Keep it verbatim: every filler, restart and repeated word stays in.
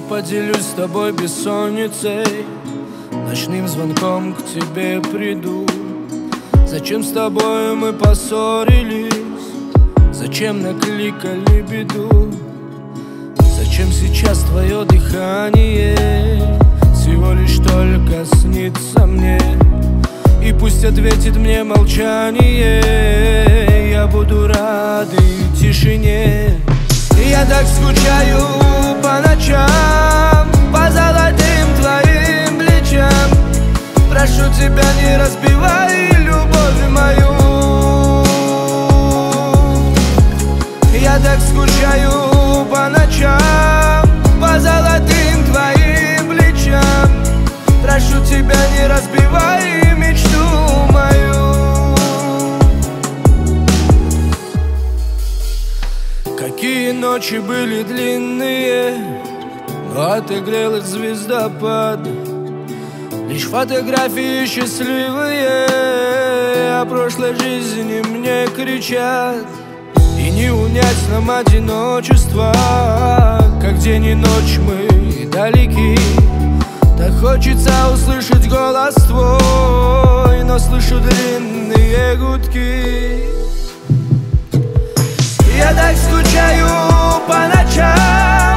поделюсь с тобой бессонницей, ночным звонком к тебе приду. Зачем с тобой мы поссорились? Зачем накликали беду? Зачем сейчас твое дыхание всего лишь только снится мне? И пусть ответит мне молчание, я буду рад и тишине. Я так скучаю по ночам, по золотым твоим плечам. Прошу тебя, не разбивай любовь мою. Я так скучаю по ночам, по золотым твоим плечам. Прошу тебя, не разбивай мечту мою. Какие ночи были длинные, но отогрел их звездопад. Лишь фотографии счастливые о прошлой жизни мне кричат. И не унять нам одиночество, как день и ночь мы далеки. Так хочется услышать голос твой, но слышу длинные гудки. Я так скучаю по ночам,